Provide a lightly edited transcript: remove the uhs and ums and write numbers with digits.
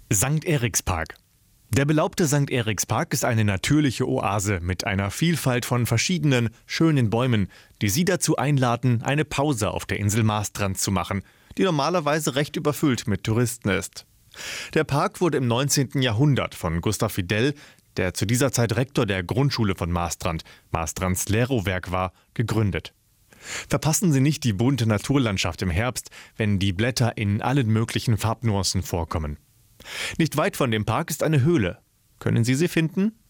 St. Erikspark. Der belaubte St. Erikspark ist eine natürliche Oase mit einer Vielfalt von verschiedenen, schönen Bäumen, die Sie dazu einladen, eine Pause auf der Insel Marstrand zu machen, die normalerweise recht überfüllt mit Touristen ist. Der Park wurde im 19. Jahrhundert von Gustav Fidel, der zu dieser Zeit Rektor der Grundschule von Marstrand, Marstrands Lehrowerk war, gegründet. Verpassen Sie nicht die bunte Naturlandschaft im Herbst, wenn die Blätter in allen möglichen Farbnuancen vorkommen. Nicht weit von dem Park ist eine Höhle. Können Sie sie finden?